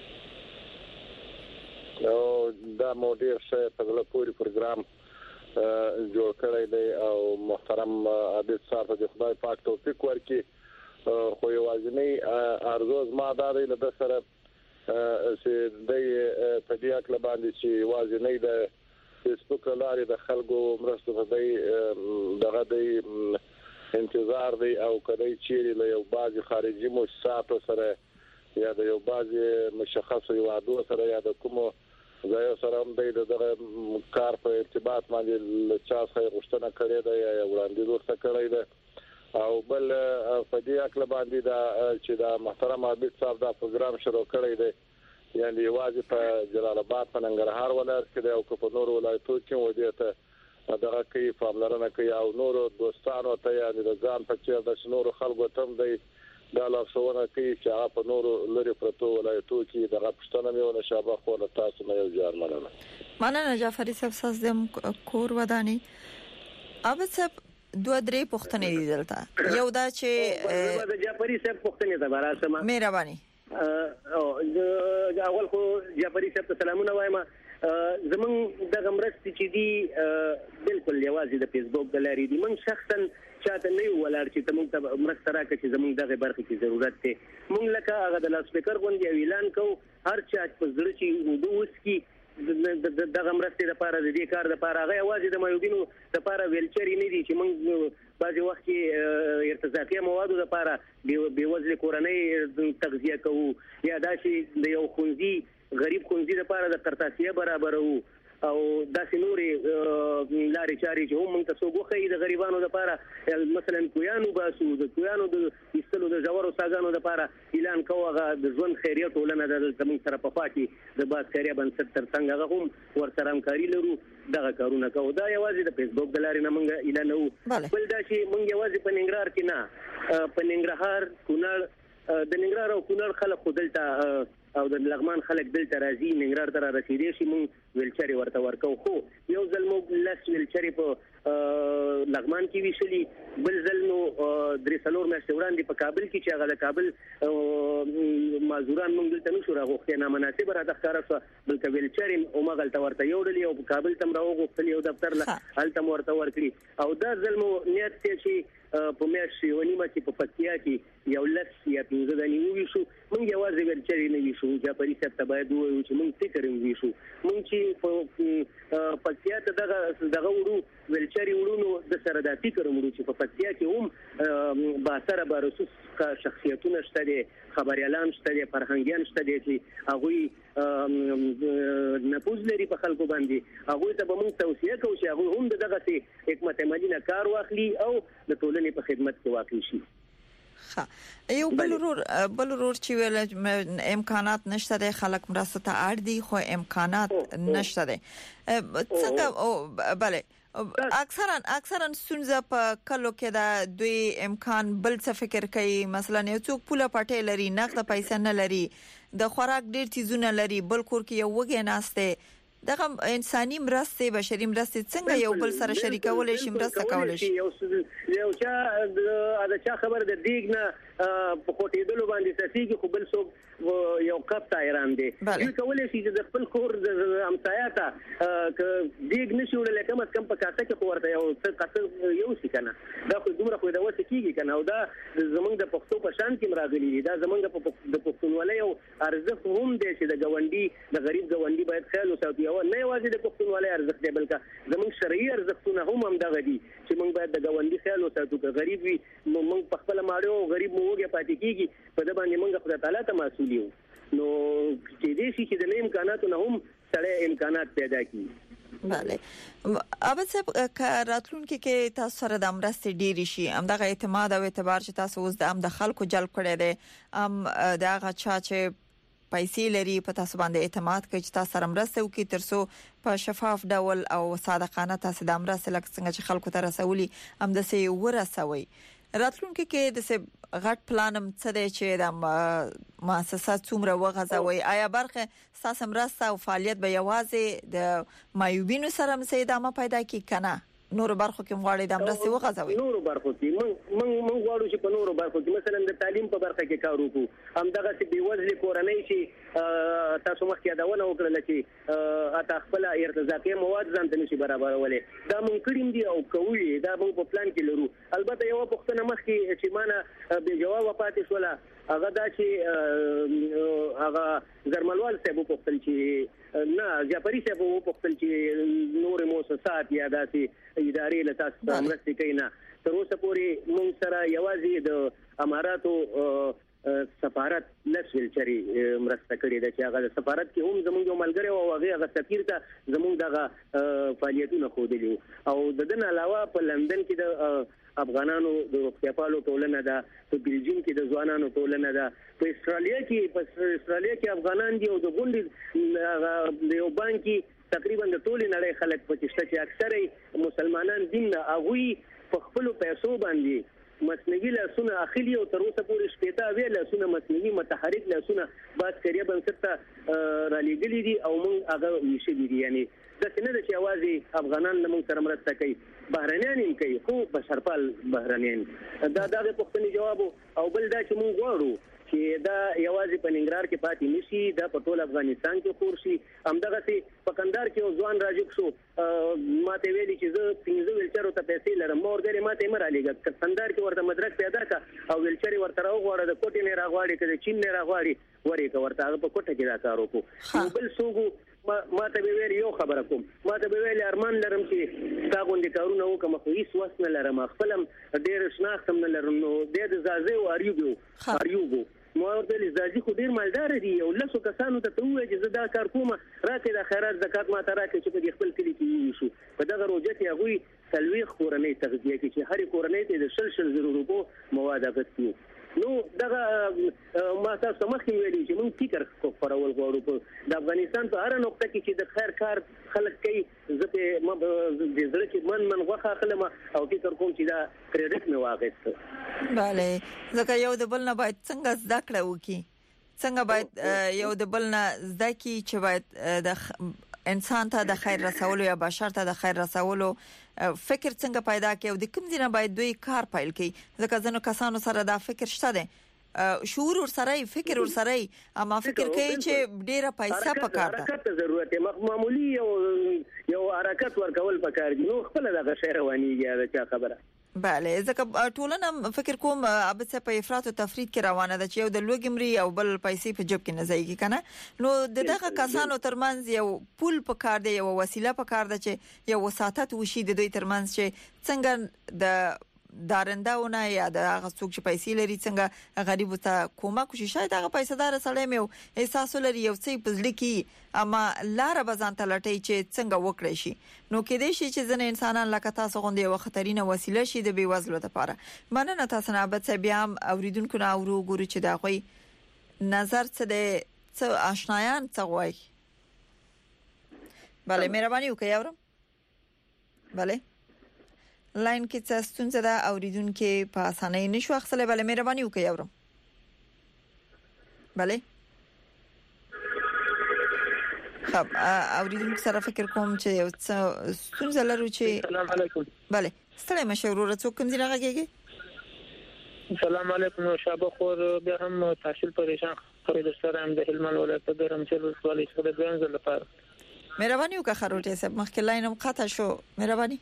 او دا مودیر شه په غلا پوری پروګرام جوړ کړی دی او محترم عابد صاحب د خدای پاک توفیق ورکړي خو یوازینی ارزو ما دا دی له سره چې د په دې اکل باندې چې یوازینی د فیسبوک لارې د خلکو مرسته په دې دغه د انتظار دی او کله چې له یو بعضی خارجي مؤسساتو سره یا د یو بعضی مشخص یو عادو سره یا د کوم ځای سره هم د دغه کار په ارتباط باندې چا سره غوښتنه کړې ده یا وړاندې ورته کړې ده او بل په دې اکل باندې دا چې دا محترم عابد صاحب دا پروګرام شروع کړی دی یعنی واځي په جلال آباد په ننګرهار ولایت کې او په نور ولایتونو کې ودیته دغه کې فاملرنه کوي او نور دوستانو ته یعنی د ځان په چیر د نور خلکو ته دی دا لاسونه کوي چې هغه په نور لري پروتو ولایتونو کې دغه پښتنه میونه شابه خو له تاسو نه یو ځار مننه. مننه جعفری صاحب سازم کور ودانی عابد صاحب دوه درې پښتنې دي دلته یو دا چې د جعفری صاحب پښتنې ته براسمه مهرباني او اول خو جعفری صاحب ته سلامونه وایم زمون د غمرست چې دی بالکل یوازې د فیسبوک د لارې دی. من شخصا چاته نه ولر چې تمون ته مرسته راکړي چې زمون دغه برخه کې ضرورت دی. مونږ لکه هغه د لاس سپیکر غونډه اعلان کو هر چا په زړه چې ودوس کی دغه مرسته لپاره د دې کار لپاره هغه یوازې د مایوبینو لپاره ویلچری نه دي چې مونږ بعضی وخت کې ارتزاقي موادو لپاره به وزن کورنۍ تغذیه کوو یا دا چې د یو خونځي غریب خونځي لپاره د قرطاسیه برابرو او داسې نورې لارې چارې چې هم موږ ته څوک وښیي د غریبانو لپاره مثلا کویانو باسو د کویانو د ایستلو د ژورو څاګانو لپاره اعلان کوو. هغه د ژوند خیریه ټولنه ده زموږ سره په خوا کې د باسکریا بنسټ تر څنګ هغه هم ورسره همکاري لرو دغه کارونه کوو. دا یوازې د فیسبوک د لارې نه موږ اعلانوو. بل دا چې موږ یوازې په ننګرهار کې نه په ننګرهار کونړ د ننګرهار او کونړ خلک خو دلته او د لغمان خلک دلته راځي ننګرهار ته رسیدي شي مونږ ویلچری ورته ورکو. خو یو ځل مو لس ویلچری په لغمان کې ویشلي بل ځل نو درې څلور میاشتې وړاندې په کابل کې چې هغه د کابل معذوران مونږ دلته نشو راغوښتي نامناسبه راته ښکاره شوه بلکې ویلچری هماغلته ورته یوړلي او په کابل ته م راوغوښتلي یو دفتر له هلته م ورته ورکړي. او دا ځل مو نیت دی چې په میاشت یو نیمه کې په پکتیا کې یو لس یا پنځه دانې وویشو. مونږ یوازې ویلچری نه ویشو جعفري صاحب ته باید ووایو چې مونږ فکر هم ویشو. مونږ چې په پکتیا ته دغه دغه وړو ویلچری وړو نو د سره دا فکر هم وړو چې په پکتیا کې هم باثره بارسوس شخصیتونه شته دي خبریالان شته دي فرهنګیان شته دي چې هغوی نفوذ لري په خلکو باندې. هغوی ته به مونږ توصیه کوو چې هغوی هم د دغسې حکمت عملي نه کار واخلي او د ټولنې په خدمت کې واقع شي. یو بل ورور بل ورور چې ویل امکانات نشته د خلک مرسته ته اړ دي خو امکانات نشته دي څنګه bale اکثرا اکثرا سنځه په کلو کې دا دوی امکان بل څه فکر کوي مثلا یو څوک پوله پټه لري نقد پیسې نه لري د خوراک ډیر چیزونه لري بل کور کې یو وګه ناشته دغه انساني مرسته بشري مرسته څنګه یو بل سره شریکول شي مرسته کول شي. یو چا دا چا خبر د دیګ نه په کوټېدلو باندې تاسو خو بل څوک یو کپ تایران دي یو کولای شي د خپل کور د امسایا ته ک دیګ نشو له کوم کم په کاته کې ورته یو څه کاته یو څه کنه دا خو دومره خو دا وڅ کیږي کنه او دا زمونږ د پښتو په شان کې مراغلي دي دا زمونږ د پښتونولۍ او ارزښت هم دي چې د ګوندی د غریب ګوندی باید خیال وساتي او نه یوازې د پښتونولۍ ارزښت دی بلکې زمونږ شرعي ارزښتونه هم هم دغه دي چې موږ باید د ګوندی خیال وساتو که غریب وي موږ په خپل ماړو غریب مو وګه پاتې کیږي په د باندې موږ خدای تعالی ته مسؤل یو نو چې دې شي چې د امکاناتو نه هم سره امکانات پیدا کیږي. bale اوبه څه راتلونکي کې تاسو سره د امرستي ډیری شي هم د اعتماد او اعتبار چې تاسو اوس د ام د خلکو جلب کړی دی ام د هغه چا چې پیسې لري په تاسو باندې اعتماد کوي چې تاسو سره مرسته وکړي ترڅو په شفاف ډول او صادقانه تاسو د امرستي لکه څنګه چې خلکو ته رسولي هم د سي ورسوي. راتلونکي کې د څه غټ پلانم څه دی چې د مؤسسات څومره وغځوي آیا برخه ساسم راسته او فعالیت به یوازې د مایوبینو سره مسیدامه پیدا کی کنه نور برخو کې مغواړي د امرسي وغځوي نور برخو کې من من من غواړو چې په نور برخو کې مثلا د تعلیم په برخه کې کار وکړو هم دغه چې بیوزلي کورنۍ چې تاسو مخکې دا ونه وکړل چې اته خپل ارتزاقي مواد ځان ته نشي برابرولې دا مونږ کړیم دي او کوي دا مونږ په پلان کې لرو. البته یو پښتنه مخکې چې مانه به جواب پاتې شولا هغه دا چې هغه زرملوال صاحب په خپل چې نه جعفري صاحب په خپل چې نور مؤسسات یا داسې ادارې له تاسو مرستې کوي نه تر اوسه پورې موږ سره یوازې د اماراتو سفارت لسل چری مرسته کړې ده چې هغه سفارت کې هم زموږ یو ملګری او هغه هغه سفیر ته زموږ دغه فعالیتونه خوده او د دې علاوه په لندن کې د افغانانو د روغتیاپالو ټولنه ده په بلجیم کې د ځوانانو ټولنه ده په استرالیا کې په استرالیا کې افغانان دي او د غونډې د یو بانکي تقریبا د ټولې نړۍ خلک په چشته چې اکثره مسلمانان دین هغه په خپل پیسو باندې مصنوعي لاسونه اخلي او تر اوسه پورې شپېته وی لاسونه مصنوعي متحرک لاسونه باز کړیا بنسټ ته را لېږلي دي او موږ هغه ویشلي دي یعنی د څنګه د چې اوازي افغانان موږ سره مرسته کوي بهرنیان هم کوي خو بشرپال بهرنیان دا د پښتني جواب او بل دا چې موږ غواړو چې دا یوازې په ننګرهار کې پاتې نشي دا په ټول افغانستان کې خور شي. همدغه سي په کندهار کې یو ځوان راجب شو ماته ویلي چې زه پنځه ویلچرو ته پیسې لرم مور ګرې ماته مر عليګه کندهار کې ورته مدرک پیدا کا او ویلچري ورته راغواړه د کوټې نه راغواړي کله چین نه راغواړي ورې کا ورته په کوټه کې دا کار وکړو. بل څوک ما ته به ویل یو خبره کوم ما ته به ویل ارمان لرم چې تا غونډې کارونه وکم خو هیڅ وس نه لرم خپلم ډېر شناختم نه لرم نو د زازه او اریوبو اریوبو مو ورته لزاجي خو ډیر مالدار دي او لاسو کسانو ته ته وایي چې زه دا کار کوم راکې د خیرات زکات ما ته راکې چې په خپل کلی کې شو په دغه روزه کې هغه تلويخ کورنۍ تغذیه کې چې هر کورنۍ ته د شل شل زرو روپو مواد غوښتي. نو دغه ما تاسو مخکې ویلي چې موږ فکر خپرول غواړو په د افغانستان په هر نقطه کې چې د خیر کار خلک کوي زه په د زړه کې من من غوخه خلم او فکر کوم چې دا کریډټ مې واغېست. bale ځکه یو د بل نه باید څنګه زده کړو کی څنګه باید یو د بل نه زده کی چې باید د انسان ته د خیر رسولو یا بشر ته د خیر رسولو فکر څنګه پیدا کړي او د کوم ځای نه باید دوی کار پیل کړي ځکه ځنو کسانو سره دا فکر شته ده شعور ور سره فکر ور سره اما فکر کوي چې ډیره پیسې پکار ده حرکت ضرورت معمولی یو یو حرکت ورکول پکار دي نو خپل دغه شهر وانیږي دا خبره. bale ځکه ټولنه فکر کوم اب څه په افراط او تفرید کې روانه ده چې یو د لوګمري او بل پیسې په جيب کې نه ځایږي کنه نو دغه کسانو ترمنځ یو پول په کار دی یو وسیله په کار ده چې یو وساتت وشي د دوی ترمنځ چې څنګه د دارنداونه یا د هغه څوک چې پیسې لري څنګه غریب ته کومک وشي شاید هغه پیسې دار سړی مې احساس لري یو څه پزړی کی اما لار بزان ته لټي چې څنګه وکړي شي نو کې دې شي چې ځنه انسانان لکه تاسو غوندي یو خطرینه وسیله شي د بي وزلو لپاره. مننه تاسو نه ابد بیا اوریدونکو نه اورو ګورو چې دا غوي نظر څه د څه آشنایان څه غوي. bale مهرباني وکړئ اورم. bale لاین کې څه ستونزه ده اوریدونکو په اسانۍ نشو اخلي bale مهرباني وکړئ اورم. bale خب اوریدونکو سره فکر کوم چې یو څه ستونزه لرو چې السلام علیکم. bale ستړي مشورو څوک کوم ځای راغږیږي. السلام علیکم شابه خور بیا هم تحصیل پریشان خو د سره هم د هلمند ولایت د رمچل ولسوالۍ څخه د ګرانز لپاره مهرباني وکړه خروټه صاحب مخکې لاینم قطع شو مهرباني.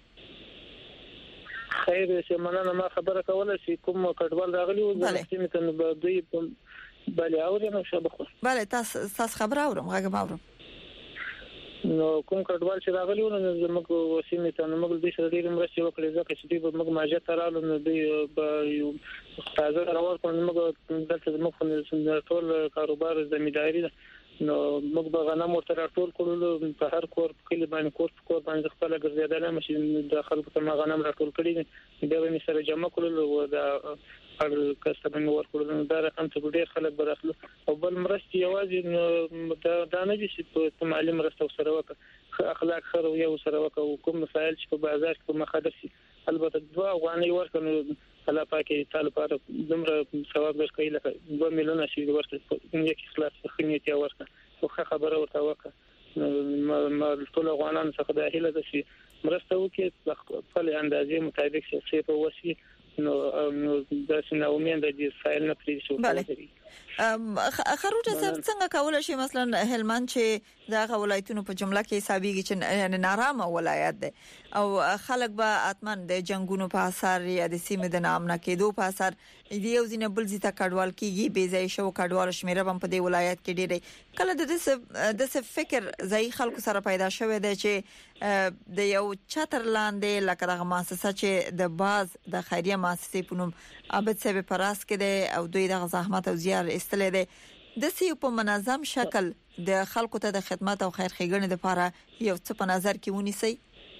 خیر چې مننه ما خبره کوله چې کوم کډوال راغلی و چې متن به دوی bale اورم شابه خور. bale تاسو تاسو خبر اورم هغه اورم. نو کوم کډوال چې راغلی و نو زموږ وسیمه ته نو موږ د شې ډیر مرسته وکړې ځکه چې دوی موږ ماجه ترالو نو دوی په تازه راوړ کوم موږ دلته موږ ټول کاروبار زمینداری نو موږ به غنم ورته راټول کړو په هر کور کلی باندې کور کور باندې خپل ګرځیدل مې د خلکو ته غنم راټول کړی دا به سره جمع کړل او دا هر کسب نو ورکړل دا رقم ته ډیر خلک برخلو او بل مرستي یوازې دا نه دي چې په معلم مرسته سره وکړه اخلاق خیر او یو سره وکړو کوم مسایل چې په بازار کې مخادر شي البته دوا غواني ورکړو الله پاکي تعالی پر دمر ثواب ورکړي لکه دوه میلیونه شي ورکړي یو اخلاص خنیت یا ورکړه خو خبره ورته وکړه ما ټول غوانان څخه د هیله د شي مرسته وکړي خپل اندازې مطابق چې په وسی نو نو د سناومین د دې فایل نه پریږدي شو. خروټه صاحب څنګه کولای شي مثلا هلمند چې دا ولایتونو په جمله کې حسابيږي چې یعنی نارامه ولایت ده او خلک به اتمن د جنگونو په اثر یا د سیمه د نام نه کېدو په اثر دی یو ځینې بل ځای کډوال کیږي به ځای شو کډوال شمیره هم په دې ولایت کې ډېری کله د دې د څه فکر ځای خلکو سره پیدا شوه دی چې د یو چتر لاندې لکه د مؤسسه چې د باز د خیریه مؤسسې په نوم ابد سبب پراس کې دی او دوی د زحمت او زیار استلې دی د سی په منظم شکل د خلکو ته د خدمات او خیر ښېګڼې لپاره یو څه په نظر کې ونیسي.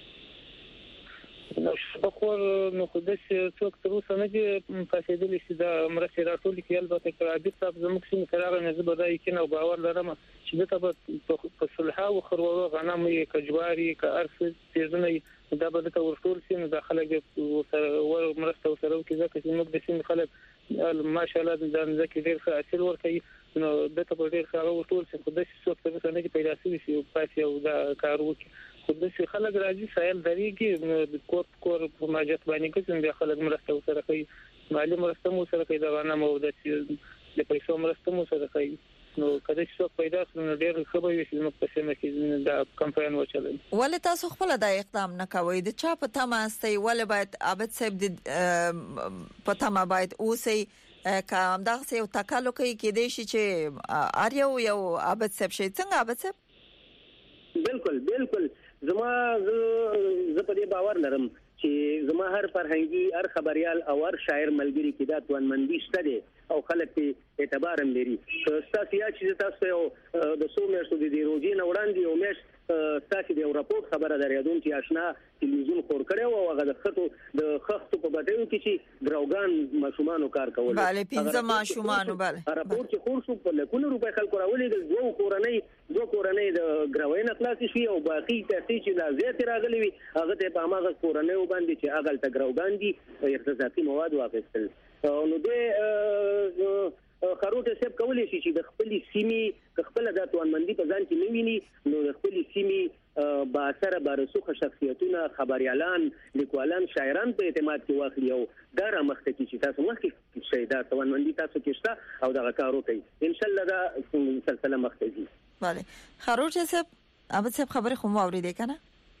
نو شپخور نو خو د څوک تر اوسه نه دي فاسیدلی چې دا مرسته راټول کې البته کړه د صاحب زموږ سیمه کراغه نه زبدای کینه او باور لرم چې د تاسو په صلح او خرورو غنم یې کجواري ک ارس تیزنه دا به د ورټول سیمه داخله کې ور مرسته سره کې ځکه چې موږ د سیمه خلک ماشاءالله د ځکه ډیر ښه اصل ورکړي نو د ته ډیر ښه ورټول څه خو د څه څه څه نه پیدا شي او پاتې او دا کار وکړي خو د څه خلک راځي سایل دریږي د کور کور په ماجت باندې کې څنګه خلک مرسته سره کوي مالی مرسته مو سره کوي دا غنم او د د پیسو مرسته مو سره کوي نو کله چې څوک پیدا کړو ډېر خبرې وي چې موږ په سیمه کې دا کمپاین وچلل. ولې تاسو خپل د اقدام نه کوئ د چا په تمه استي ولې باید عابد صاحب د په تمه باید اوسئ کوم دا څه یو تکالو کوي کې دی چې اریو یو عابد صاحب شي څنګه عابد صاحب؟ بالکل بالکل زما زه په دې باور لرم چې زما هر فرهنګي هر خبريال او هر شاعر ملګری کې دا توانمندي شته دي او خلک په اعتبار هم لري. تاسو یا چې تاسو یو د سومېشتو د روزي نه وړاندې او مېش تاسو د راپورټ خبره درېدون چې آشنا تلویزیون خور کړو او هغه د خطو د خختو په بټیو کې چې دروغان ماشومان کار کول. bale پنځه ماشومان bale راپورټ چې خور شو په لکونو روپۍ خلکو راولې د دوه کورنۍ دوه کورنۍ د غروینه خلاص شي او باقي تاسو چې لا زیات راغلي وي هغه ته په هغه کورنۍ وباندې چې هغه ته غروګان دي اقتصادي مواد واغستل نو د خروټ سب کولای شي چې د خپل سیمې خپل د توانمندي په ځان کې نه ویني نو د خپل سیمې با اثر بارسوخه شخصیتونه خبريالان لیکوالان شاعران په اعتماد کې واخلي او دا را مخته کې چې تاسو مخکې شي دا توانمندي تاسو کې شته او دا کار وکړي ان شاء الله دا سلسله مخته ځي. bale خروټ سب عابد صاحب خبره خو مو اورېدې کنه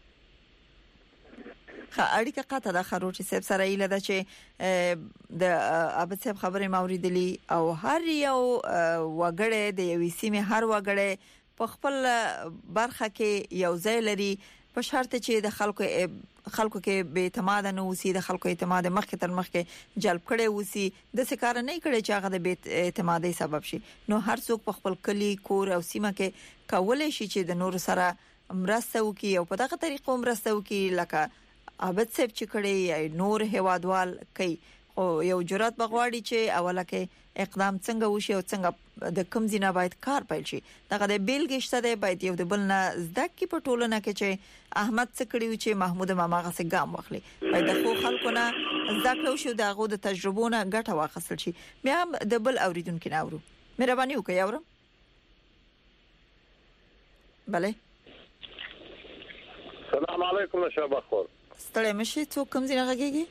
خا اړیکه قطه د خروټ صاحب سره ایله ده چې د عابد صاحب خبره موریدلی او هر یو وګړی د یوې سیمې هر وګړی په خپل برخه کې یو ځای لري په شرط چې د خلکو خلکو کې به اعتماد نه وسی د خلکو اعتماد مخکې تر مخکې جلب کړي وسی د سکار نه کړي چې هغه د بیت اعتمادي سبب شي نو هر څوک په خپل کلی کور او سیمه کې کولای شي چې د نور سره مرسته وکړي او په دغه طریقو مرسته وکړي لکه عابد صاحب چې کړي نور هوادوال کوي او یو جرأت بغواړي چې اوله کې اقدام څنګه وشي او څنګه د کم زینا باید کار پیل شي دغه د بیلګشته دی باید یو د بل نه زده کی په ټولنه کې چې احمد څکړي چې محمود ماما غسه ګام واخلي باید د خو خلکو نه زده کړو شو دغه د تجربونه ګټه واخیستل شي بیا هم د بل اوریدونکو نه اورو مهرباني وکړئ اورم bale السلام علیکم شباب خور ستړی مشي څوک کوم ځای راغږیږي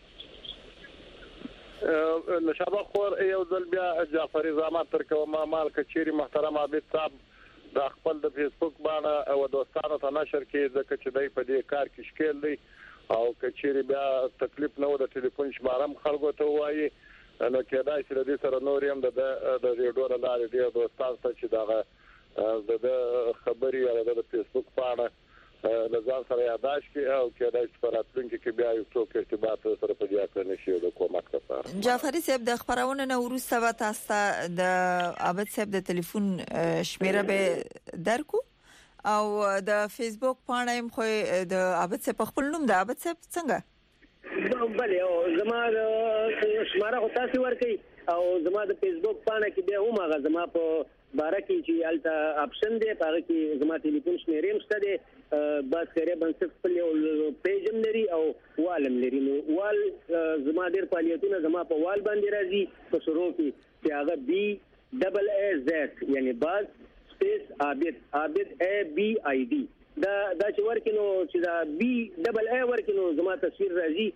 نشابه خور یو ځل بیا جعفری زامات تر کومه مال کچيري محترم عابد صاحب د خپل د فیسبوک باندې او دوستانو ته نشر کې ځکه چې دای په دې کار کې شکل دی او کچيري بیا تکلیف نه و د ټلیفون شمارم خلکو ته وایي نو کېدای شي د دې سره نور هم د د ریډیو لارې دی دوستانو ته چې دا د خبري او د فیسبوک باندې لزان سره یاداش کې او کېدای شي فراتلونکي کې بیا یو څوک ارتباط سره په دې اړه نشي د کومک لپاره. جعفری صاحب د خبرونه نو وروسته و تاسو د عابد صاحب د ټلیفون شمیره به درکو او د فیسبوک پاڼه هم خو د عابد صاحب خپل نوم د عابد صاحب څنګه بله او زما د شماره خو تاسو ورکړي او زما د فیسبوک پاڼه کې به هم هغه زما په بارکی چې الته اپشن دی هغه کې زما ټلیفون شمیرې مشته دی بس کرے بنسټ خپل یو پیجم لري او والم لري نو وال زما ډیر فعالیتونه زما په وال باندې راځي په شروع کې چې هغه بي ډبل ا زد یعنی باز سپیس عابد عابد ا بي آی ډي دا دا چې ورکینو چې دا بي ډبل ا ورکینو زما تصویر راځي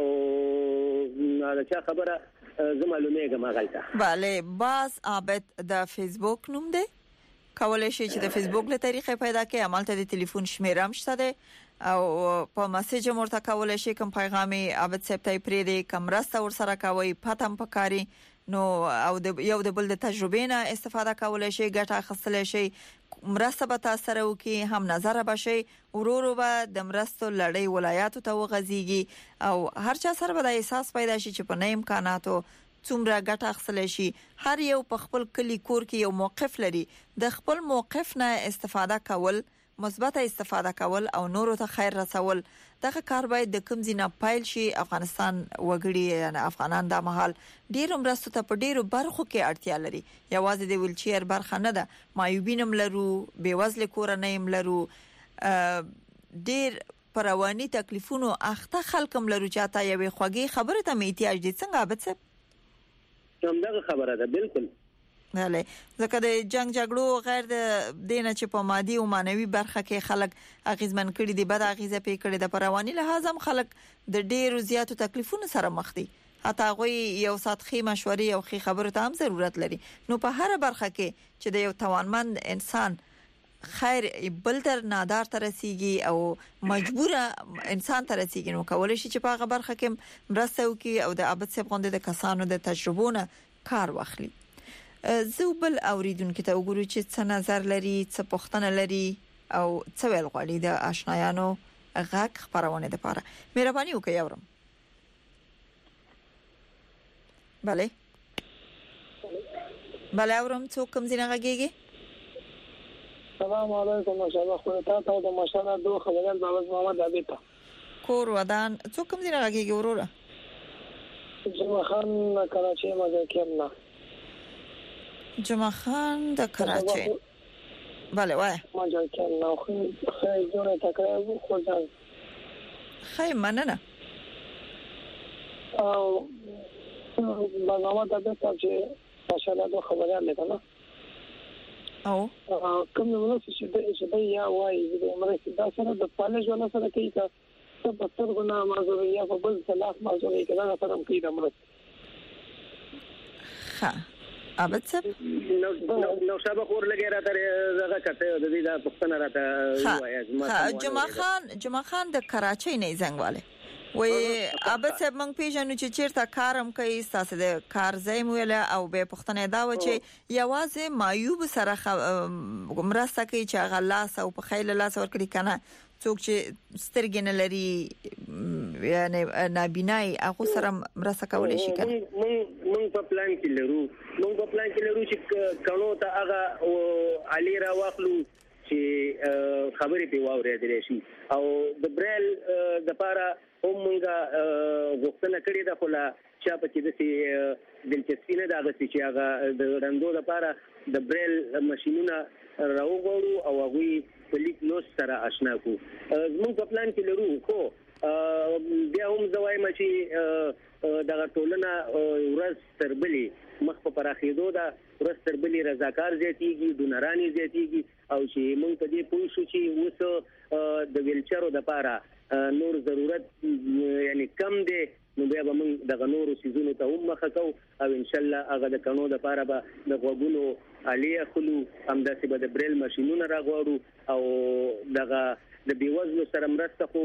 او دا چا خبره زما لومېګه ما غلطه bale باز عابد د فیسبوک نوم دی کولای شي چې د فیسبوک له طریقې پیدا کړي عملته د ټلیفون شمیره هم شته ده او په میسج مرته کولای شي کوم پیغامي عابد صاحب ته پرې کوم راسته ور سره کوي پاتم پکاري نو او د یو د بل د تجربې نه استفاده کولای شي ګټه اخیستل شي مرسته به تاسو سره وکي هم نظر به شي ورورو به د مرستو لړۍ ولایاتو ته وغځيږي او هر چا سره به د احساس پیدا شي چې په نه امکاناتو څومره ګټه اخیستل شي هر یو په خپل کلی کور کې یو موقف لري د خپل موقف نه استفاده کول مثبت استفاده کول او نورو ته خیر رسول دغه کار باید د کوم ځای نه پایل شي افغانستان وګړي یعنی افغانان د مهال ډیر مرستو ته په ډیرو برخو کې اړتیا لري یوازې د ویلچیر برخه نه ده مایوبینم لرو بیوزل کورنۍ هم لرو ډیر پروانی تکلیفونو اخته خلکم لرو چاته یوې خوږی خبره ته میتیاج دي څنګه عابد صاحب همدغه خبره ده بالکل بله ځکه د جنگ جګړو غیر د دینه چې په مادي او مانوي برخه کې خلک اغیزمن کړي دي بد اغیزه پې کړي د پروانی لحاظ هم خلک د ډیرو زیاتو تکلیفونو سره مخ دي حتی غوي یو ساتخي مشورې او خي خبرو ته هم ضرورت لري. نو په هر برخه کې چې د یو توانمند انسان خیر بل تر نادار ته رسیږي او مجبور انسان ته رسیږي، نو کولای شي چې په هغه برخه کې مرسته وکړي او د عبادت صاحب غونډې د کسانو د تجربو کار واخلي. زه بل اوریدونکو ته وګورم چې څه نظر لري، څه پوښتنه لري او څه ویل غواړي د آشنایانو غږ خبرونه لپاره. مهرباني وکړئ اورم. بله بله اورم. څوک کوم ځای نه غږیږي؟ السلام علیکم. ماشاءالله خو ته ته د ماشاءالله دوه خبرل بابا محمد عبیتا کور ودان. څوک کوم ځای نه غږیږي وروره؟ جمعه خان کراچي مذاکر نه. جمعه خان د کراچي. بله وای مذاکر نه خو خیر جوړه تکرار خو ځان خیر مننه. او بابا د دې چې ماشاءالله دوه خبرل لګنه او کوم نو چې چې دا یا وایي د امریکا د سره د پاله ژوند سره کوي کا څه په ستر ګنا مازو یا په بل صلاح مازو کې دا سره هم کوي د امریکا. ها عبادت صاحب نو نو شابه خور لګی راته زغه کته د دې د پښتنه راته وایي. ها جمعه خان جمعه خان د کراچۍ نه زنګواله وای عبادت صاحب مونږ پیژنو چې چیرته کارم کوي، تاسو د کار ځای مو ویل او به پښتنه دا و چې یوازې معیوب سره مرسته کوي چې هغه لاس او په خیل لاس ورکړي کنه، څوک چې سترګې نه لري یعنی نابینای هغه سره مرسته کولای شي کنه. مونږ په پلان کې لرو مونږ په پلان کې لرو چې کانو ته هغه علي را واخلو چې خبرې په واورېدل شي او د بریل د لپاره هم مونږه غوښتنه کړې ده، خو لا چا په کې د دلچسپي نه ده چې هغه د رندو لپاره د بریل ماشينونه راوغورو او هغه په لیک نو سره آشنا کو. زموږ په پلان کې لرو، خو بیا هم زوایم چې دغه ټولنه ورځ تر بلې مخ په پراخېدو ده، ورځ تر بلې رضاکار زیاتېږي، ډونران زیاتېږي او چې موږ په دې پوه شو چې اوس د ویلچرو لپاره نور ضرورت یعنی کم دی، نو بیا به موږ دغه نورو سیزونو ته هم مخه کوو او ان شاء الله هغه د کڼو لپاره به د غوږونو الیا خلو همداسې به د بریل ماشینونه راغواړو او دغه د بیوزلو سره مرسته خو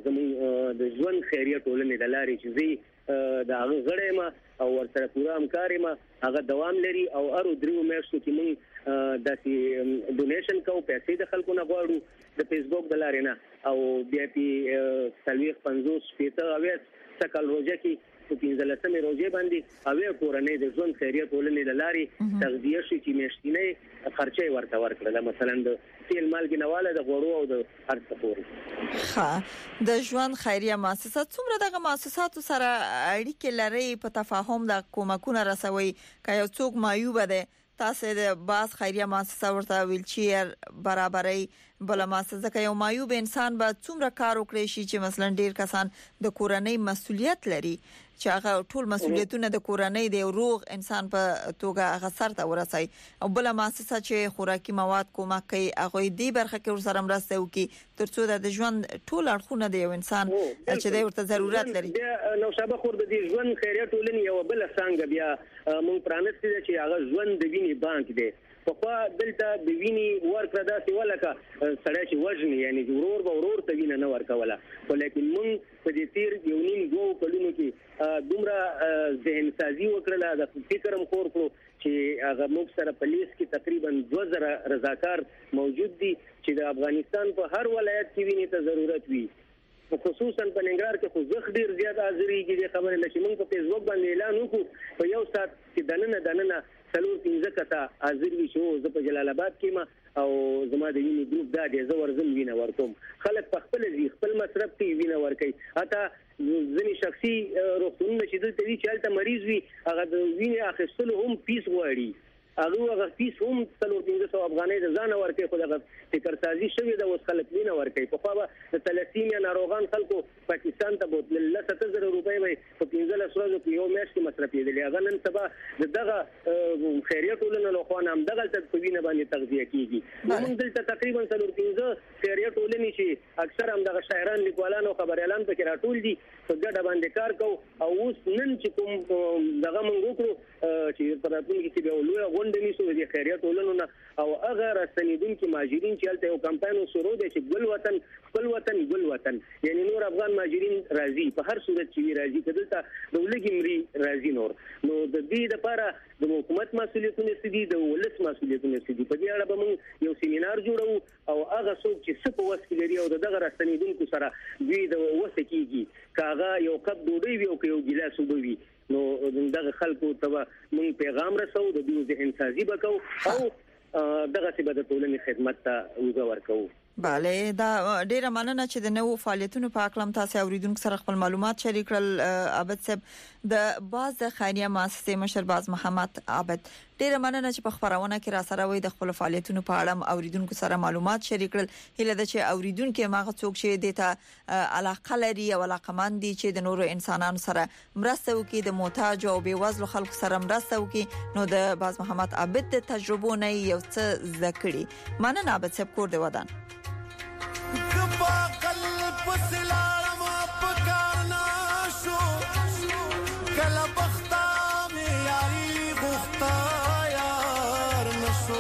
زموږ د ژوند خیریه ټولنې د لارې چې زی د هغه غړی ما او ورسره پوره همکاري ما هغه دوام لري او ارو دریو میاشتو کې موږ داسې ډونیشن کوو، پیسې د خلکو نه غواړو د فیسبوک د لارې نه او بیا پی څلوېښت پنځوس شپېته اویا سکل روزه کې په پنځلسمې روزه باندې اویا کورنۍ د ژوند خیریه ټولنې د لارې تغذیه شي چې میاشتنۍ خرچې ورته ورکړل، مثلا د تیل مالګې نواله د غوړو او د هر څه پورې. ها د ژوند خیریه مؤسسات څومره دغه مؤسساتو سره اړیکې لري په تفاهم د کومکونه رسوي که یو څوک معیوب دی تاسو د باز خیریه مؤسسه ورته ویلچیر برابرۍ بل مؤسسه کې یو معیوب انسان به څومره کار وکړي شي چې مثلا ډیر کسان د کورنۍ مسؤلیت لري چې هغه ټول مسؤلیتونه د کورنۍ د روغ انسان په توګه هغه سر ته ورسي او بل مؤسسه چې خوراکي مواد کومه کوي هغه دې برخه کې ورسره مرسته وکړي ترڅو د ژوند ټول اړخونه د یو انسان چې د ورته ضرورت لري. نو شابه خور د دې ژوند خیریه ټولنې یو بل څنګه بیا مونږ پرانستي چې هغه ژوند د ویني بانک دی، په دلته د ویني ورکړه داسې ولکه سړی چې وژني یعنی ورور به ورور ته وینه نه ورکوله، خو لیکن مونږ په دې تیر یو نیم دوه کلونو کې دومره ذهن سازي وکړله، د فکر هم خور کړو چې هغه موږ سره په لیست کې تقریبا دوه زره رضاکار موجود دي چې د افغانستان په هر ولایت کې وینې ته ضرورت وي، خصوصا په ننګرهار کې خو زخ ډیر زیات حاضرېږي. د خبرې لکه موږ په فیسبوک باندې اعلان وکړو په یو سات کې دننه دننه څلور پنځه کته حاضر وي چې زه په جلال آباد کې ما او زما د وینې ګروپ دا دی، زه ورزم وینه ورکوم، خلک په خپل ځي خپل مصرف کې وینه ورکوي، حتی ځینې شخصي روغتونونه چې دلته وي چې هلته مریض وي هغه د وینې اخیستلو هم فیس غواړي، هغه هغه فیس هم څلور پنځه سوه افغانۍ د ځانه ورکوي، خو دغه فکرسازي شوې ده اوس خلک وینه ورکوي. پخوا به د تلسیمیا ناروغان خلکو پاکستان ته بوتلل، لس اته زره روپۍ به یې په پنځلس ورځو په یو میاشت کې مصرفېدلې، هغه نن سبا د دغه خیریه ټولنو له خوا نه همدغلته په وینه باندې تغذیه کېږي. موږ دلته تقریبا څلور پنځه خیریه ټولنې چې اکثر هم د شاعران لیکوالان او خبريالان په راټول دي په ګډه باندې کار کوو او اوس نن چې کوم دغه موږ وکړو چې په راتلونکي کې به لوی غونډه نیسو د خیریت ولنو او هغه راستنیدونکو مهاجرین چې هلته یو کمپاین شروع دی چې ګل وطن خپل وطن ګل وطن یعنی نور افغان مهاجرین راځي په هر صورت چې راځي کدلته د ولګي مري راځي نور نو د دې لپاره د حکومت مسؤلیتونه سدي د ولس مسؤلیتونه سدي په دې اړه به موږ یو سیمینار جوړو او هغه څوک چې څه په وس کې لري او دغه راستنیدونکو سره دوی د وسه کېږي کاغه یو کپ ډوډۍ وي او یو ګیلاس اوبه وي نو دغه خلکو ته موږ پیغام رسو د دوی ذهن سازي وکاو او دغه څه به د ټولنې خدمت ته وګور کوو. bale دا ډیره مننه چې د نوو فعالیتونو په اړه تاسو اوریدونکو سره خپل معلومات شریک کړل. عابد صاحب د باز د خیریه مؤسسې مشر باز محمد عابد ډیره مننه چې په خبرونه کې را سره وي د خپل فعالیتونو په اړه اوریدونکو سره معلومات شریک کړل. هله د چې اوریدونکو ماغه څوک چې دته علاقه لري او علاقمند دي چې د نورو انسانانو سره مرسته وکړي د محتاج او بیوزلو خلکو سره مرسته وکړي نو د باز محمد عابد د تجربو نه یو څه ذکرې مننه. عابد صاحب کور دی ودان کبا قلب سلام پکارنا شو کلا بختا می یاری غختا یار نشو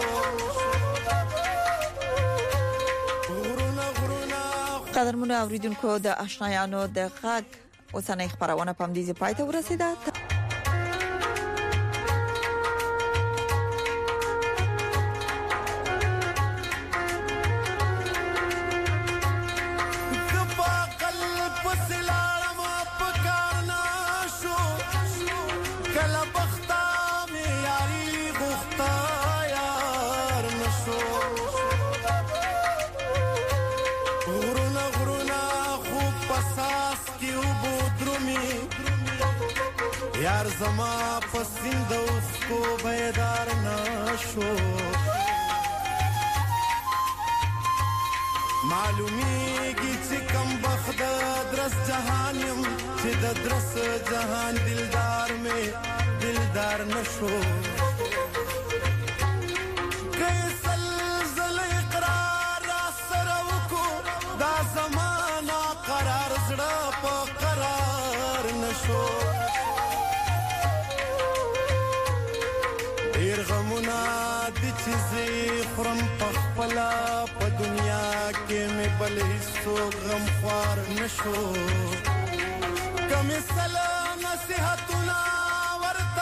غرونا غرونا قدرمن اوریدونکو د آشنایانو د غږ اوسنۍ خبرونه پم دي پاتې ورسیده. یار زما پسند اوس کو بیدار نشو معلومیږي چې کم بخت درس جهانم چې د درس جهان دلدار مې دلدار نشو کیسل زل اقرار را سره وکړو دا زمانہ قرار زړه په قرار نشو غمونا د چیزې خرم پخپلا په دنیا کې مې بل هیڅ غم خوار نشو کم سلام نصیحتونه ورته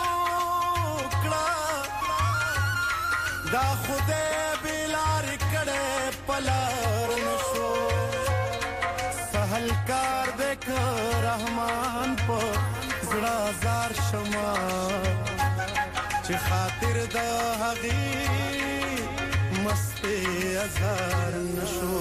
وکړه دا خدای بلار کړه پلار نشو سهل کار دې رحمان په زړه زار شما چې خاطر د هغې مستې ازار نشو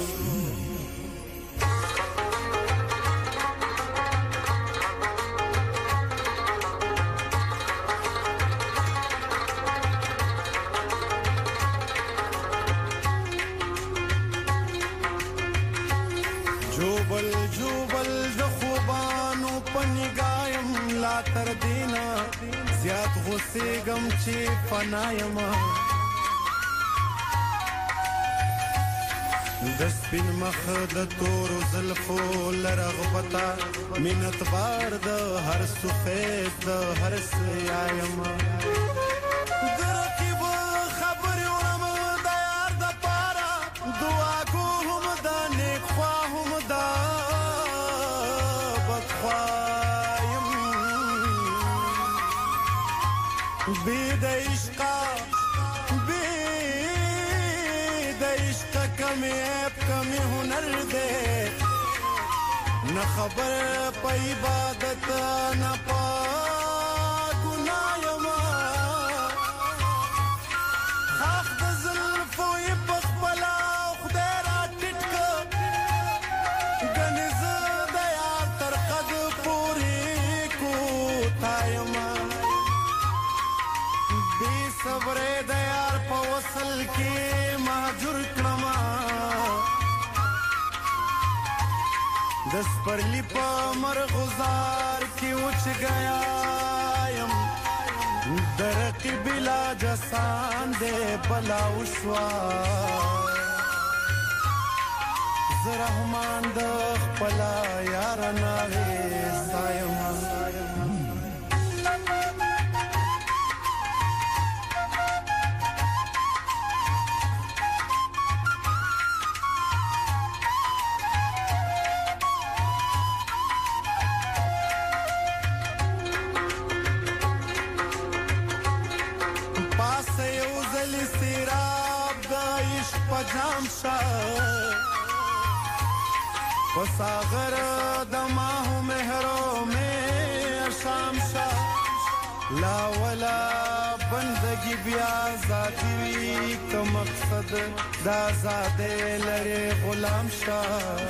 جوبل جوبل د خوبانو پنګایم لا تر دینا زیات غصه غم چې فنایم د سپین مخ د تور زلفو لرغبتا منت بار د هر سفید د هر سیایم درکې و خبر ورم د یار د پارا دعا کوم د نیک خوا هم د بدخوا بيد عشقا بيد عشقا کمی عیب کمی هنر دے نہ خبر پا عبادت نہ پا گناہ یما خاک دا ظلفو یپخ پلا خدای را ٹٹکا گنز دیار ترقد پوری کو تایما صبر د یار په وصل کې مهجور کړما د سپرلی په مرغزار کې اوچ گیا يم درقی بلا جسان دې بلا وشوا زرحمان د خپل یار ناوې سایما پاسه یو ځل سیراب د عشق په جام شه وساغر دماهو مهرو میں شام شا لا ولا بندگی بیا ذاتی وی کا مقصد دا زادے لڑے غلام شا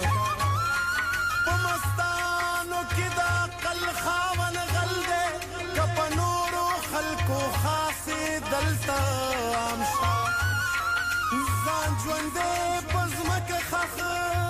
پمستانو کی دا قل خاون غل دے کپنورو خلقو خاصی دلتا عام شا زان جوندے پزمک خخ